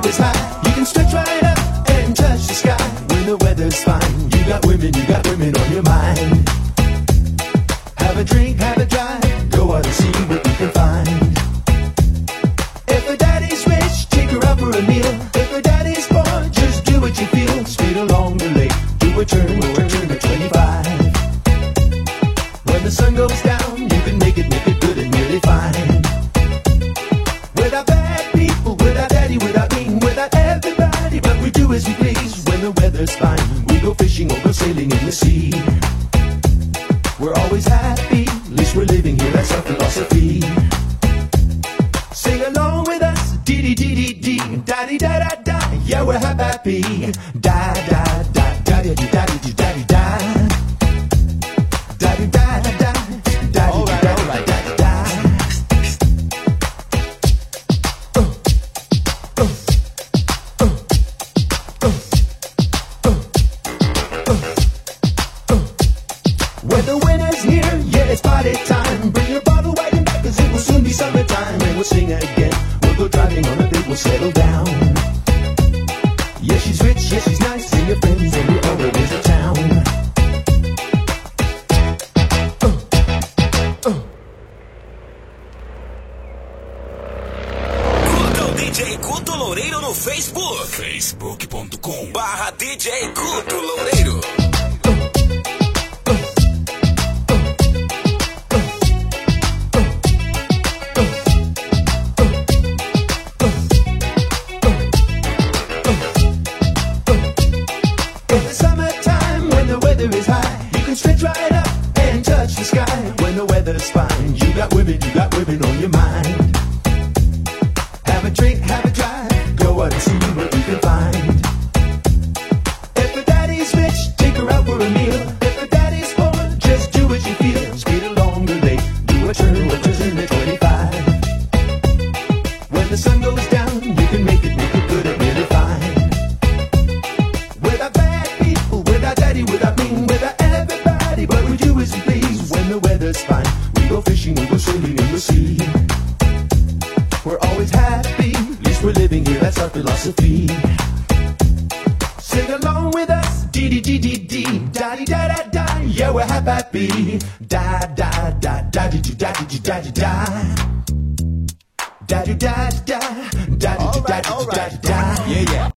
is high, you can stretch right up and touch the sky. When the weather's fine, you got women on your mind. Have a drink, have a drive, go out and see what you can find. If her daddy's rich, take her out for a meal. If her daddy's poor, just do what you feel. Speed along the lake, do a turn to 25. When the sun goes down, you can make it good and really fine. Without bad people, without daddy, without me, without everybody, but we do as we please. When the weather's fine, we go fishing or go sailing in the sea. We're always happy, at least we're living here, that's our philosophy. Sing along with us, dee-dee-dee-dee-dee, da-dee-da-da-da, yeah, we're happy, da-da-da, da-dee-da-dee-da-dee-da, da-dee-da-da-da, da-dee-da-da-da-da-da. When the winter's here, yeah, it's party time. Bring your bottle right in back, cause it will soon be summertime. And we'll sing again, we'll go driving on the beat, we'll settle down. Yeah, she's rich, yeah, she's nice, and your friends, and we're always in town. Curta o DJ Guto Loureiro no Facebook. facebook.com/DJ Guto Loureiro. Stretch right up and touch the sky. When the weather's fine, you got women on your mind. Have a drink, have a drive, go out and see what you can find. If her daddy's rich, take her out for a meal. If her daddy's poor, just do what you feel. Speed along the lake, do a turn to 25. When the sun goes down, you can make it good and really fine. Without bad people, without daddy, without me, without everybody, but we do as we please. When the weather's fine, we go fishing, we go sailing in the sea. We're always happy, at least we're living here, that's our philosophy. Sing along with us, dee-dee-dee-dee-dee, da-dee-da-da-da, yeah, we're happy, da-da-da, da-dee-dee-da-dee-da-dee-da, da-dee-da-da, da-dee-da-dee-da-dee-da, yeah, yeah.